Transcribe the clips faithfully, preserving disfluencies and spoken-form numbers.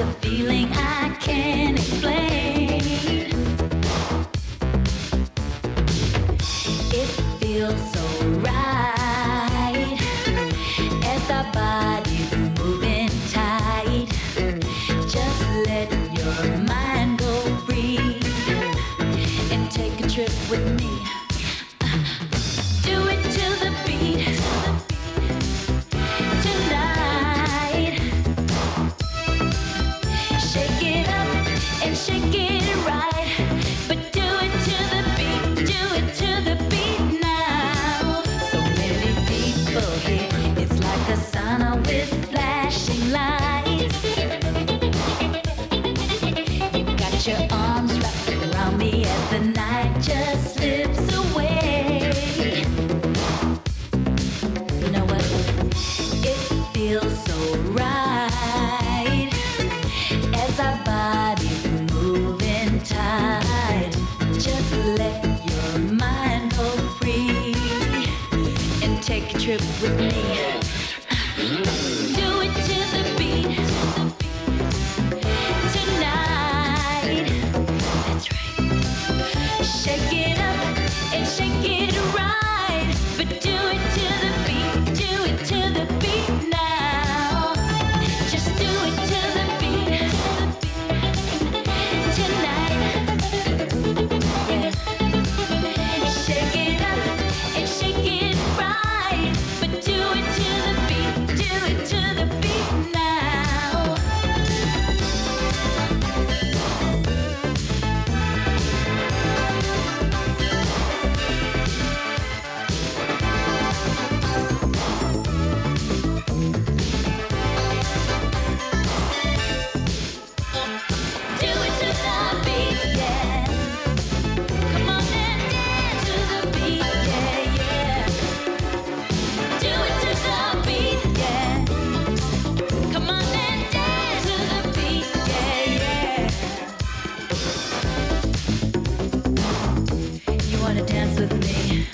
feeling I can't explain. It feels so right as our bodies moving tight. Just let your mind go free and take a trip with me. Do it to the beat tonight. Shake it up and shake it right, but do it to the beat, do it to the beat now. So many people here, it's like a sauna with flashing lights. You got your arms wrapped around me as the night just slips away. You know what? It feels so right as our bodies moving tight. Just let your mind go free and take a trip with me. Do it to the beat tonight. That's right. Shake it up and shake it right, but do it to the beat, do it to the beat now. Just do it to the beat tonight. Yeah. Shake it up and shake it right, but do it to the beat, do it to the beat now. Do it to the beat, yeah. Come on and dance to the beat, yeah, yeah. Do it to the beat, yeah. Come on and dance to the beat, yeah, yeah. You wanna dance with me?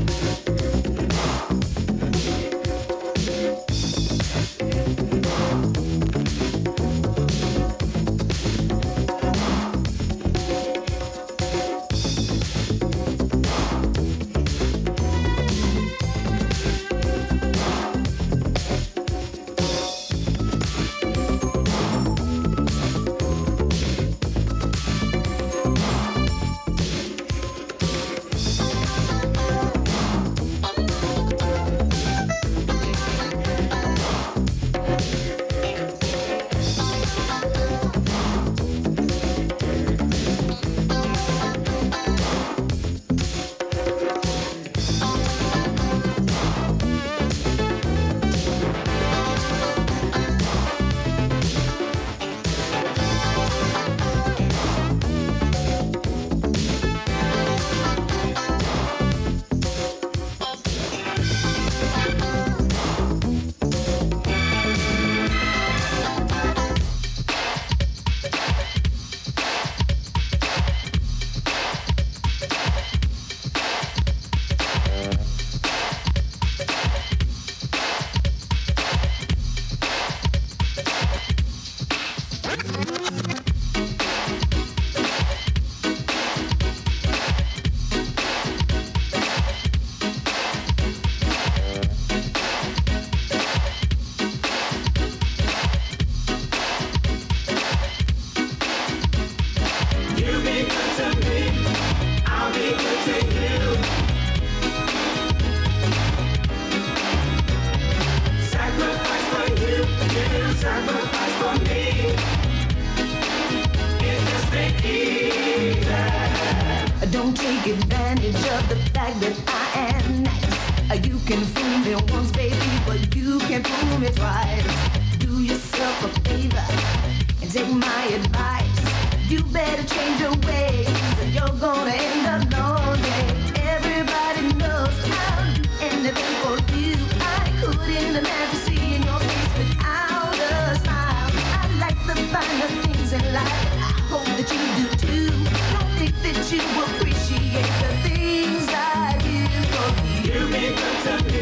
Don't take advantage of the fact that I am nice. You can fool me once, baby, but you can't fool me twice. Do yourself a favor and take my advice. You better change your ways, or you're gonna end up lonely. Everybody knows I'll do anything for you. I couldn't imagine seeing your face without a smile. I like the finer things in life, and I hope that you do too. Don't think that you appreciate the things I do for you. You be good to me,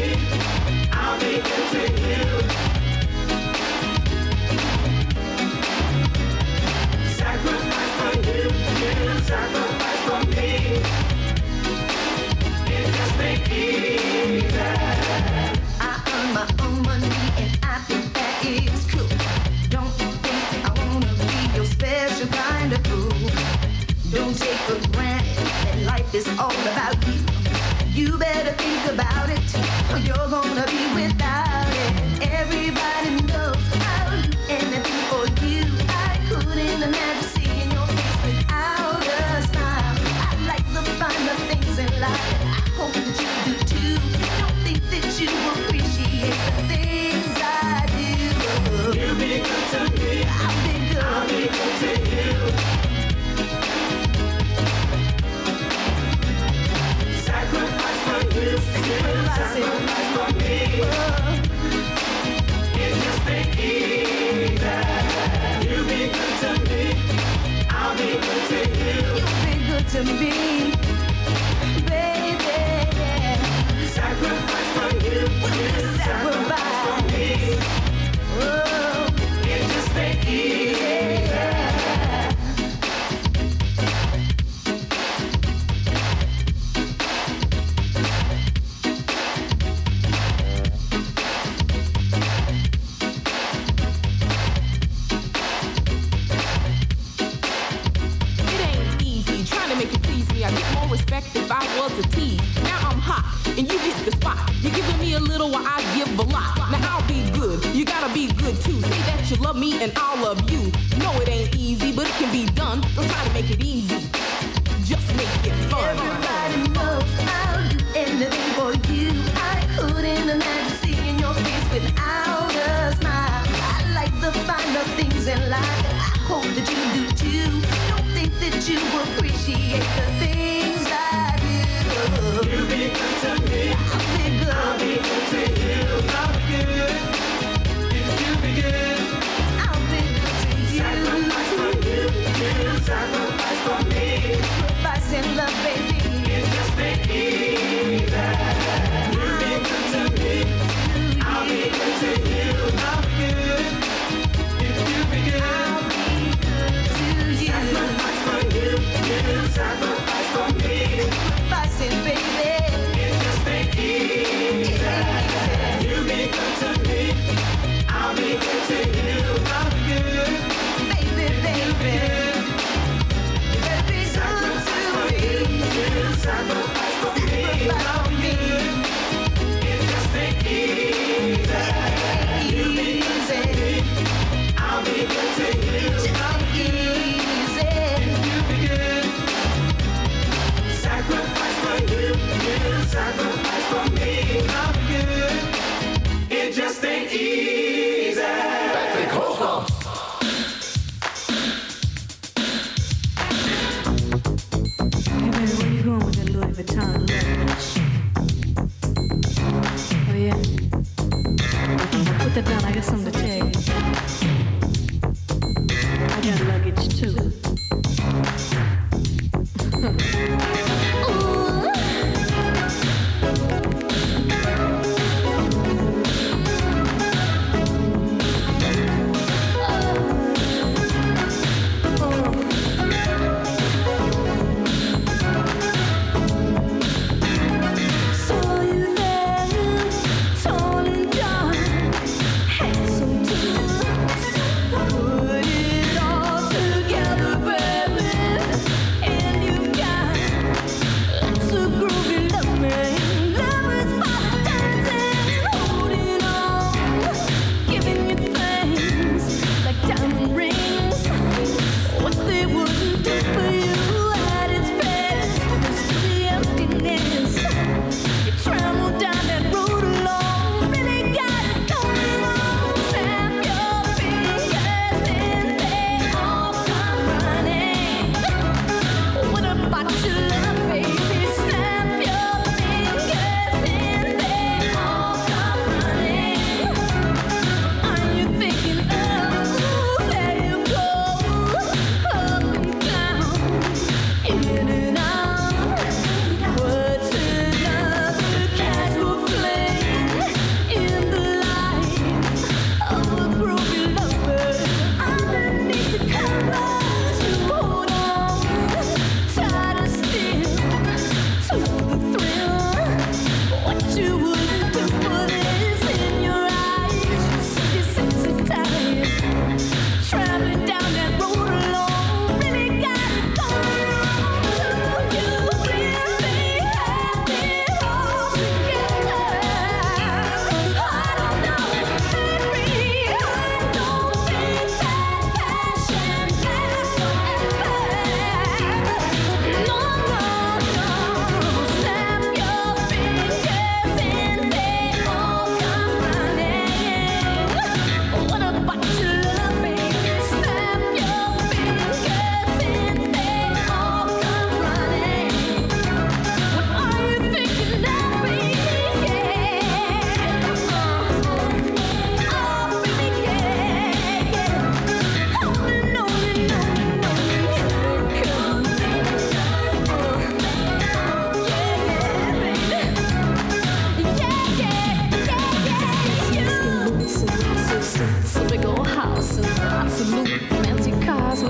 I'll be good to you. is all about you. You better think about it, or you're gonna be without it. Everybody knows I'll do anything for you. I couldn't imagine seeing your face without a smile. I like the finer things in life. I hope that you do too. Don't think that you appreciate the things I do. You be good to me. I'll be good. I'll be good to you. Sacrifice for you. Sacrifice for me. It just ain't easy. You be good to me. I'll be good to you. You've been good to me, baby. Sacrifice for you. Sacrifice for me. Oh, It just ain't easy. It ain't easy trying to make you please me. I get more respect if I was a tease. Now I'm hot and you hit the spot. You're giving me a little while I give a lot. Now I'll be good, you gotta be good too. Say that you love me and I'll love you. No, it ain't easy, but it can be done. Don't try to make it easy. Just make it fun. everybody knows I'll do anything for you. I couldn't imagine seeing your face without a smile. I like the finer things in life. I hope that you do too. Don't think that you appreciate the things I do. You be good to me. I'll be good. I'll be good to you. I'll be good. If you be good. I'll be good to you. Sacrifice for you. You sacrifice for me. Sacrifice and love, baby. It just ain't easy. You be good to me. I'll be good to you. I'll be good. If you be good. I'll be good to you. Sacrifice for you. You sacrifice for me. Sacrifice it, baby. It just ain't easy. You be good to me. I'll be good to you. I'll be good. Baby, baby. You better be good to me. You sacrifice for me. Sacrifice for me. It just ain't easy. You be good to me. I'll be good to you. I'll be good. Easy. You be good. Sacrifice for you. You sacrifice for me. I'll be good. It just ain't easy. Patrick Hoogland. Hey baby, where you going with that Louis Vuitton luggage? Oh yeah? Put that down, I got something to tell you. I got luggage too. Saw you there, tall and dark, handsome too. Put it all together.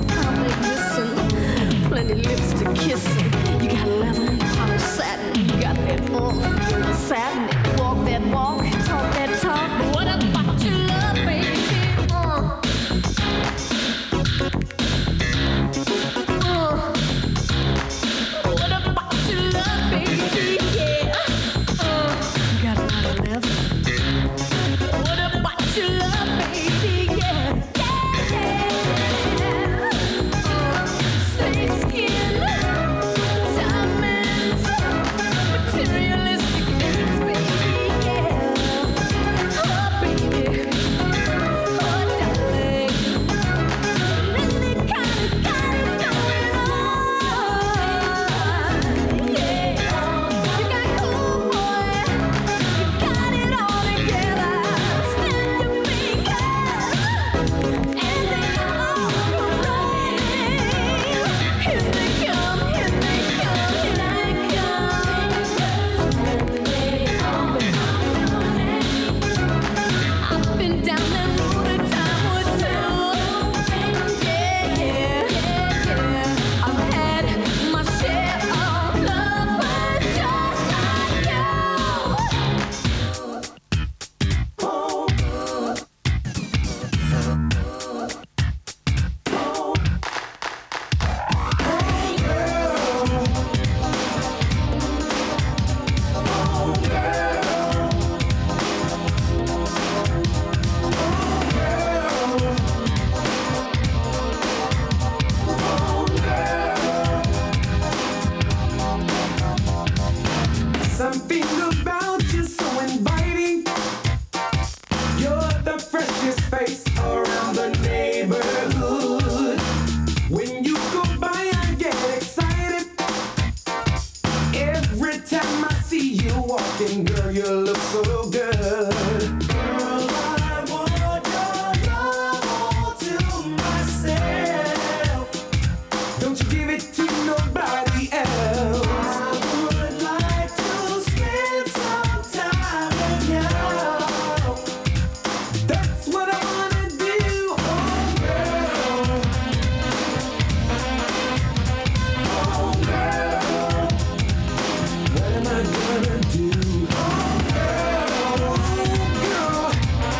I'll make listen. Plenty lips to kissing. You got leather, polished satin. You got that oomph, you know, satin. Walk that walk, talk that talk. But what about your love, baby? Uh. Uh. What about your love, baby? Yeah. Uh. You got a lot of leather. What about your love, baby? Yeah. Yeah, yeah. Uh. Snake skin, diamonds, materialistic things, baby. Yeah. Oh, baby. Oh, darling. Really kinda got it going on. Yeah. You got cool, boy. You got it all together. Snap your fingers, and they all running. Here they come, here they come, here they come. I've been down that road a time or two. Yeah, yeah, yeah. I've had my share of lovers just like you. Something about you so inviting. You're the freshest face around the neighborhood. When you go by, I get excited. Every time I see you walking, girl, you look so good. Girl, I want your love all to myself. Don't you give it to nobody else. I would like to spend some time with you. That's what I wanna do, oh girl. Oh girl. What am I gonna do, oh girl? Oh girl.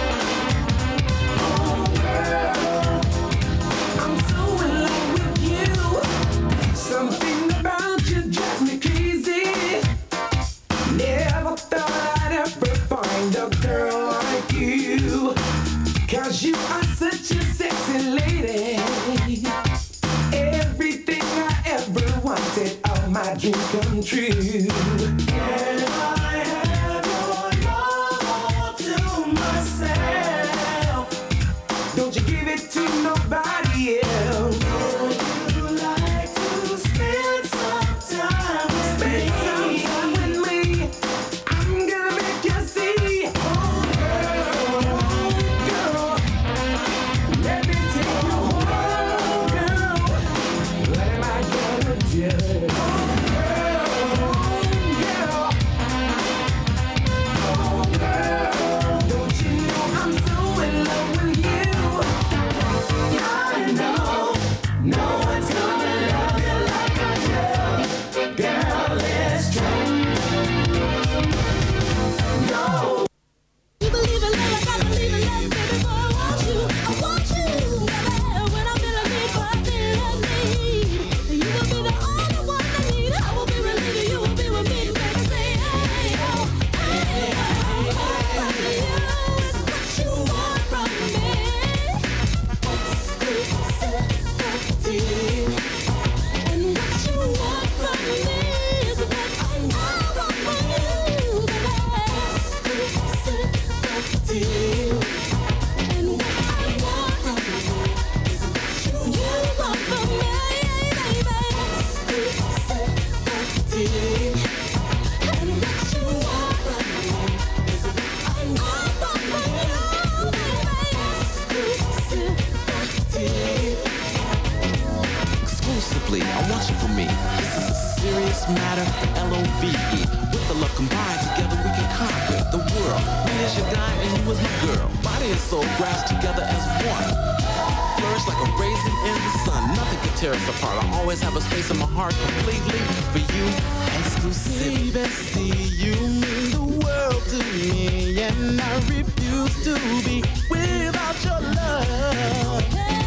Oh girl. I'm so in love with you. Something about you drives me crazy. Never thought I'd ever find a girl like you. Cause you are such a sexy lady. Everything I ever wanted, all my dreams come true. Can I have your love all to myself? Don't you give it to nobody else. Would you like to spend some time with me? Spend some time with me. I'm gonna make you see. Oh girl, oh girl. Let me take you home, girl. What am I gonna do? Oh girl, oh girl. Oh girl. Don't you know I'm so in love with you? I know no one's gonna love you like I do. Girl, it's true. No. You believe in love like I believe in love, baby boy, I want you, I want you, baby. When I'm feeling deep, I feel I need. You will be the only one I need. I will be relieving, you will be with me, baby. Say, hey, oh, hey, oh, oh, from you is what you want from me. Exclusivity. And what you want from me is what I want from you, baby. Exclusivity. And what I want from you is what you want from me, baby. Exclusivity. And what you want from me is what I want from you, baby. Exclusivity. Exclusively, I want you for me. This is a serious matter, L O V E. With the love combined, together we can conquer the world. Me as your guy and you as my girl. Body and soul grasp together as one. flourish like a raisin in the sun. Nothing can tear us apart. I always have a space in my heart completely for you. Exclusive. See, you mean the world to me, and I refuse to be without your love.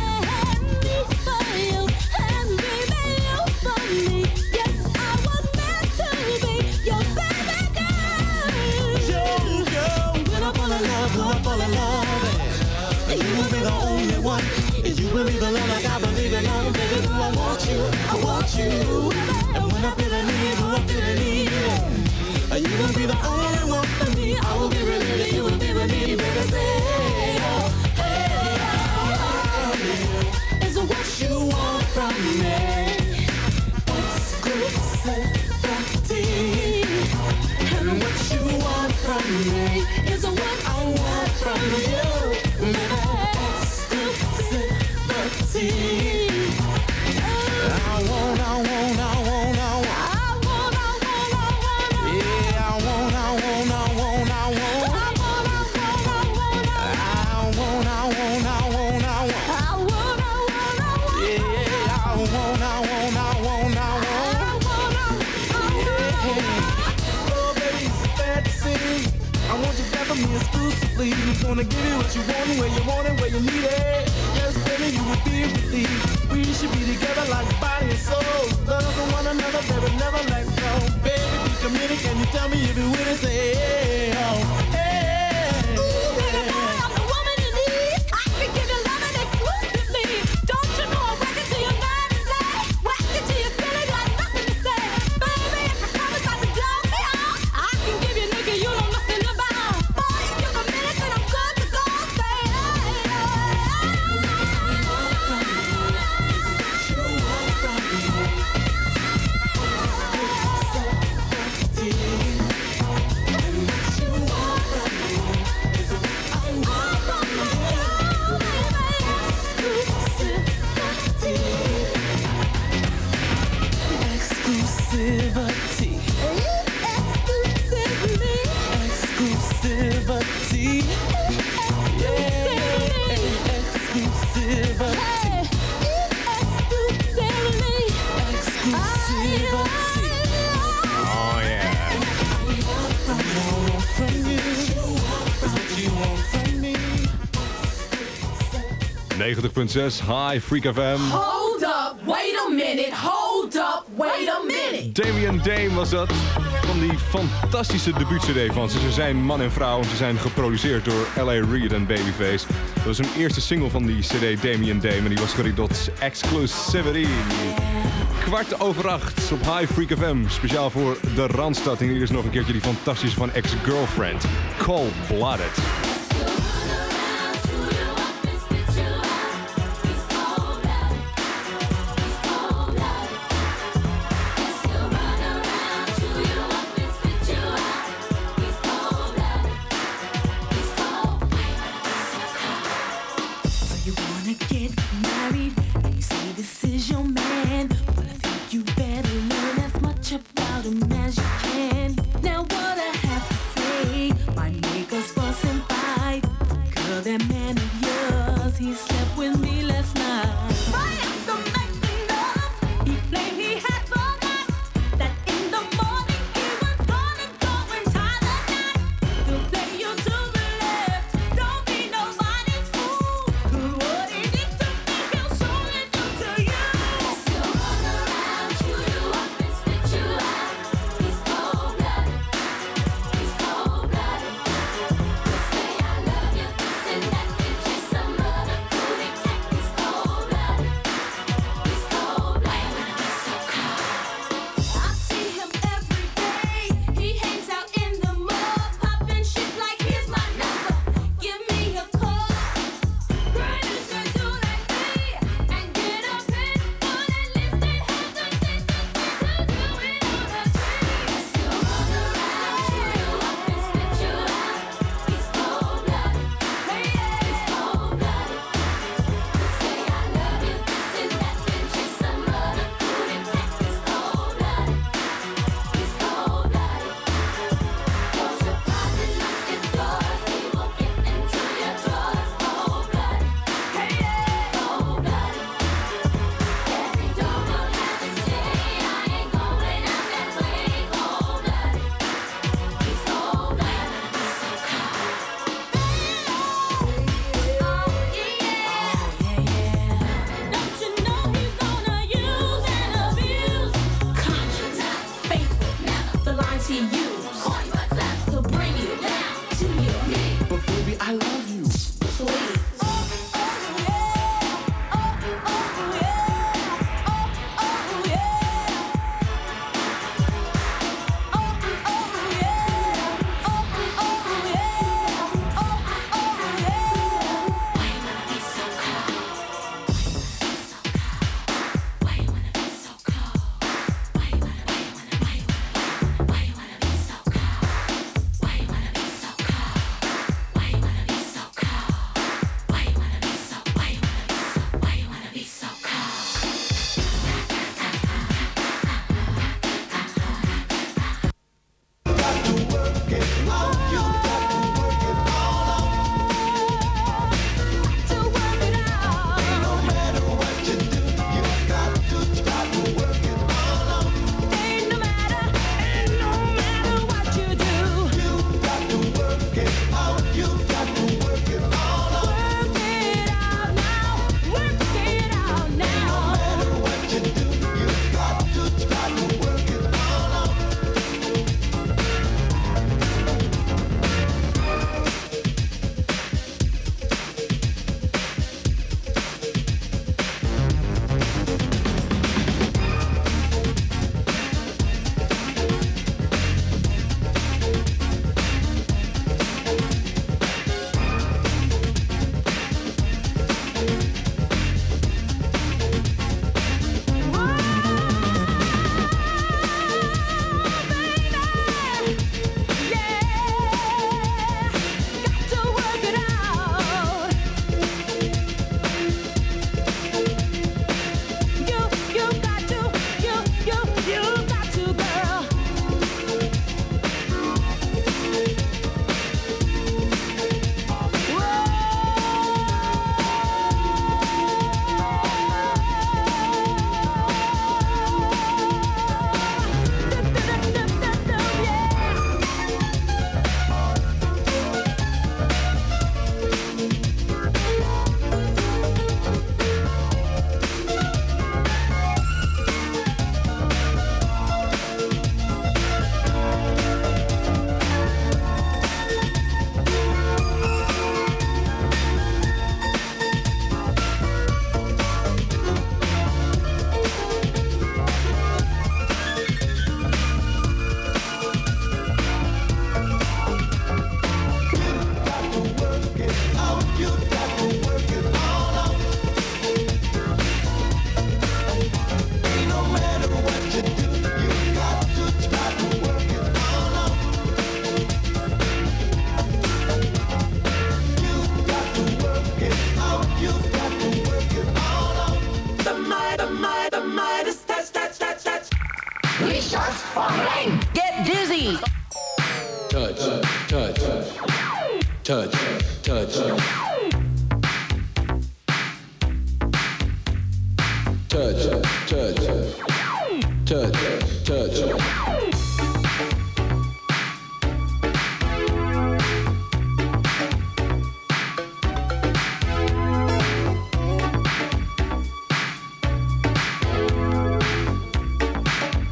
You believe in love like I believe in love, baby. I want you, I want you. And when I feel the need, oh, I feel the need. You will be the only one for me. I will be with you, you will be with me, baby. Say, oh, hey, oh, oh, is what you want from me. Exclusivity. And what you want from me is what I want from you, baby. I want, I want, I want, I want. I want, I want, I want. Yeah, I want, I want, I want, I want. I want, I want, I want. I want, I want, I want, I want. I want, I want, I want. Yeah, I want, I want, I want, I want. I want, I want, I want. Oh, baby, it's a fantasy. I want you back for me exclusively. You're gonna give you what you want, where you want it, where you need it. Yes, baby, you will be with me. We should be together like body and soul. Love one another, baby, never let go. Baby, be committed. Can you tell me if you will say, hey, oh, hey. Ooh, baby boy, I'm the woman you need. I can give you loving exclusively. Don't you know I'm working till you're night and day? Working till you're silly, got nothing to say. Baby, if you promise not to dump me out, I can give you nigga you know nothing about. Boy, if you're committed, then I'm good to go. Say, hey, oh, exclusivity. Exclusivity. Exclusivity. Yeah. Exclusivity. Exclusivity. Oh yeah. What I want from you is what you want from me. negentig punt zes, High Freak F M. Hold up, wait a minute, hold up, wait a minute. Damien Dame was dat. Van die fantastische debuut-cd van ze. Ze zijn man en vrouw. Ze zijn geproduceerd door L A Reid en Babyface. Dat was een eerste single van die cd, Damien Dame. En die was gericht tot Exclusivity. Kwart over acht op High Freak F M. Speciaal voor de Randstad. En hier is nog een keertje die fantastische van Ex-Girlfriend. Cold Blooded. About him as you can. Now what I have to say might make us fuss and fight. Get dizzy. touch, touch, touch, touch, touch, touch, touch, touch.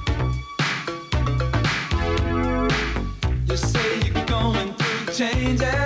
You say you're going through changes.